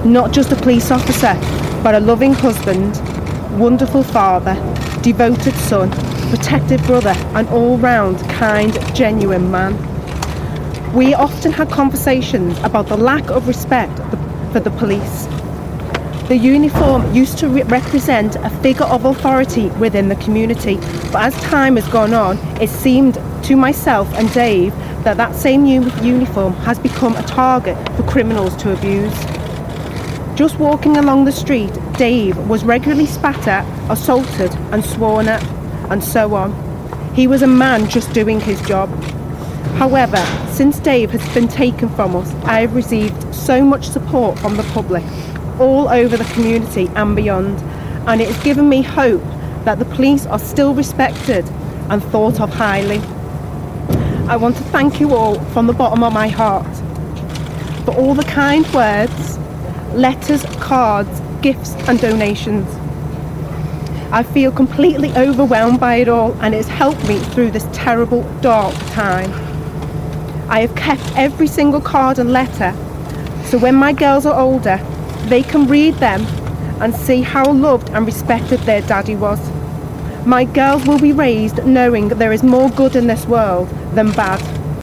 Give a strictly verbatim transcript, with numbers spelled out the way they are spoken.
Not just a police officer, but a loving husband, wonderful father, devoted son, protective brother, and all-round kind, genuine man. We often had conversations about the lack of respect for the police. The uniform used to re- represent a figure of authority within the community, but as time has gone on, it seemed to myself and Dave that that same u- uniform has become a target for criminals to abuse. Just walking along the street, Dave was regularly spat at, assaulted and sworn at, and so on. He was a man just doing his job. However, since Dave has been taken from us, I have received so much support from the public, all over the community and beyond, and it has given me hope that the police are still respected and thought of highly. I want to thank you all from the bottom of my heart for all the kind words, letters, cards, gifts and donations. I feel completely overwhelmed by it all, and it has helped me through this terrible, dark time. I have kept every single card and letter, so when my girls are older, they can read them and see how loved and respected their daddy was. My girls will be raised knowing there is more good in this world than bad.